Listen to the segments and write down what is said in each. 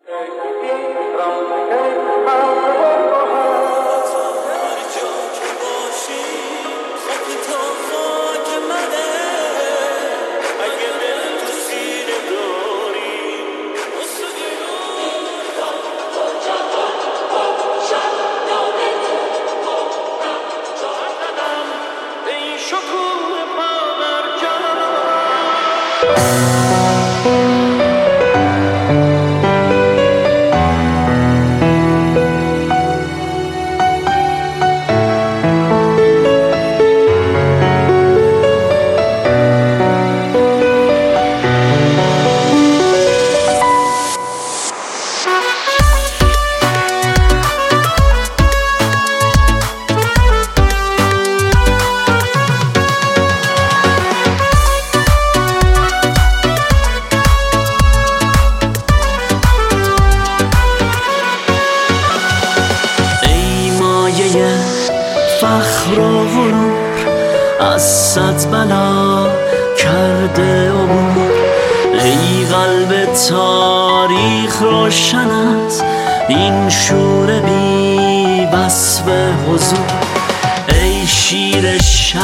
فخر و غرور از صد بلا کرده عبور. ای قلب تاریخ روشنت این شور بی وصف حضور. ای شیر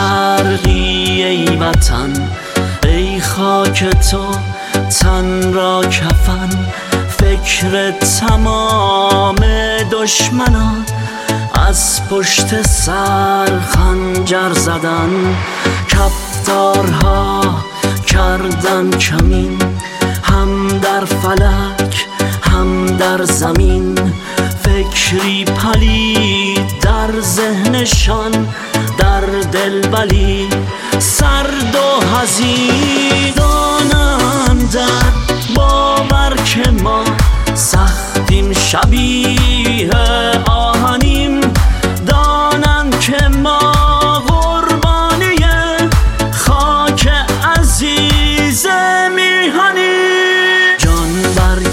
شرقی ای وطن، ای خاک تو تن را کفن. فکر تمام دشمنان از پشت سر خنجر زدن. کفتارها کردن کمین، هم در فلک هم در زمین. فکری پلید در ذهنشان، در دل ولی سرد و حزین. دانند در باور که ما سختیم شبیه آهنیم. دانند که ما قربانی خاک عزیز میهنیم. جان بر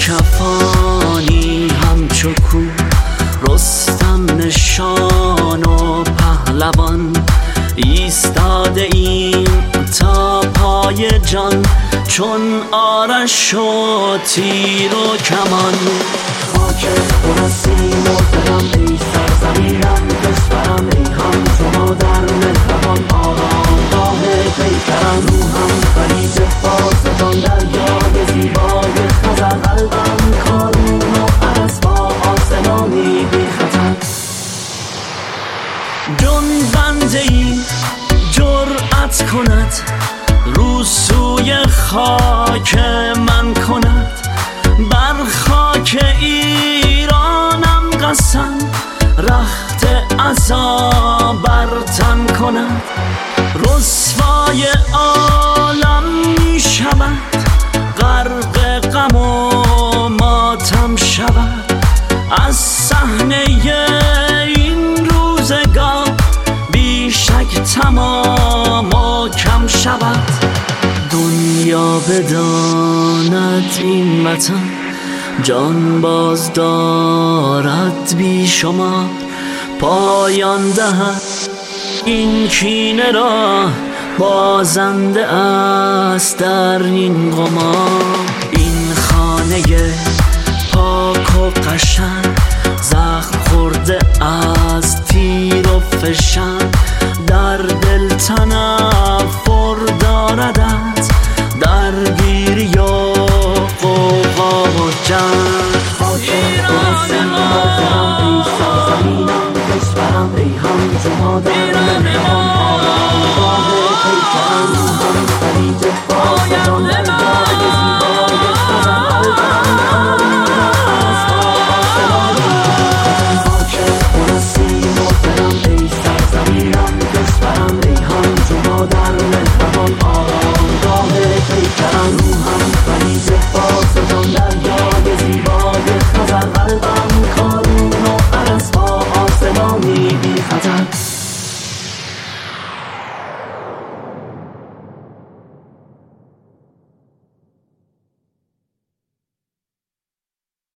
کفانی همچو کوه، رستم نشان و پهلوان. ایستاده ایم تا پای جان، چون آرش و تیر و کمان. خاک پر از سیم و دلم ای سرزمینم، کشورم ای هم شما در مهربان. آرامگاه پیکرم روحم خلیج فارس، دریای زیبای خزر. قلبم کارون و عرض با آسمانی بی خطر. جنبنده ای جرأت کند، رو سوی خاک من کند. بر خاک ایرانم قسم، رخت عزا بر تن کند. رسوای عالم می شود، غرق غم و ماتم شود. از صحنه این روزگار بی شک تمام و کم شود. دنیا بداند این وطن، جان باز دارد بی شمار. پایان دهد این کینه را، بازنده است در این قمار. این خانه پاک و قشنگ، زخم خورده از تیر و فشان. در دل تنم